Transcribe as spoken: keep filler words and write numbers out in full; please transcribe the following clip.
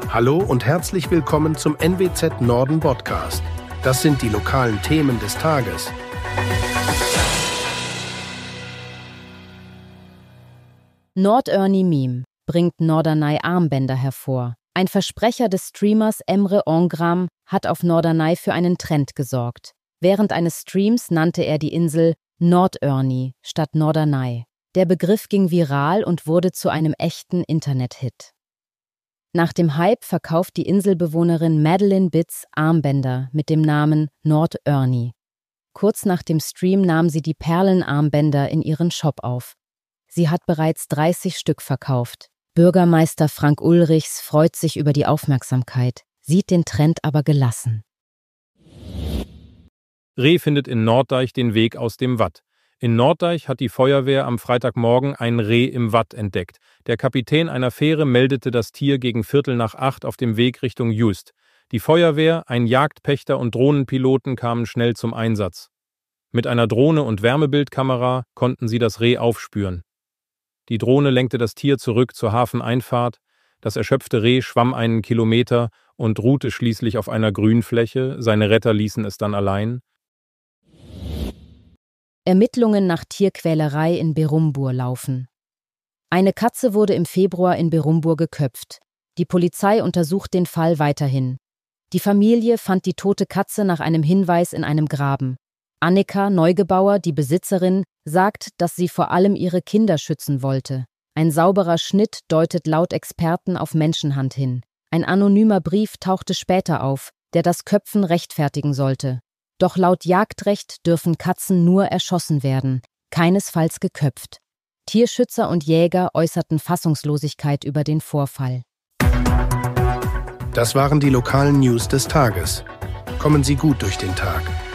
Hallo und herzlich willkommen zum N W Z Norden Podcast. Das sind die lokalen Themen des Tages. Nordörni-Meme bringt Norderney-Armbänder hervor. Ein Versprecher des Streamers Emre Ongram hat auf Norderney für einen Trend gesorgt. Während eines Streams nannte er die Insel Nordörni statt Norderney. Der Begriff ging viral und wurde zu einem echten Internet-Hit. Nach dem Hype verkauft die Inselbewohnerin Madeline Bitz Armbänder mit dem Namen Nordörni. Kurz nach dem Stream nahm sie die Perlenarmbänder in ihren Shop auf. Sie hat bereits dreißig Stück verkauft. Bürgermeister Frank Ulrichs freut sich über die Aufmerksamkeit, sieht den Trend aber gelassen. Reh findet in Norddeich den Weg aus dem Watt. In Norddeich hat die Feuerwehr am Freitagmorgen ein Reh im Watt entdeckt. Der Kapitän einer Fähre meldete das Tier gegen Viertel nach acht auf dem Weg Richtung Just. Die Feuerwehr, ein Jagdpächter und Drohnenpiloten kamen schnell zum Einsatz. Mit einer Drohne und Wärmebildkamera konnten sie das Reh aufspüren. Die Drohne lenkte das Tier zurück zur Hafeneinfahrt. Das erschöpfte Reh schwamm einen Kilometer und ruhte schließlich auf einer Grünfläche. Seine Retter ließen es dann allein. Ermittlungen nach Tierquälerei in Berumbur laufen. Eine Katze wurde im Februar in Berumbur geköpft. Die Polizei untersucht den Fall weiterhin. Die Familie fand die tote Katze nach einem Hinweis in einem Graben. Annika Neugebauer, die Besitzerin, sagt, dass sie vor allem ihre Kinder schützen wollte. Ein sauberer Schnitt deutet laut Experten auf Menschenhand hin. Ein anonymer Brief tauchte später auf, der das Köpfen rechtfertigen sollte. Doch laut Jagdrecht dürfen Katzen nur erschossen werden, keinesfalls geköpft. Tierschützer und Jäger äußerten Fassungslosigkeit über den Vorfall. Das waren die lokalen News des Tages. Kommen Sie gut durch den Tag.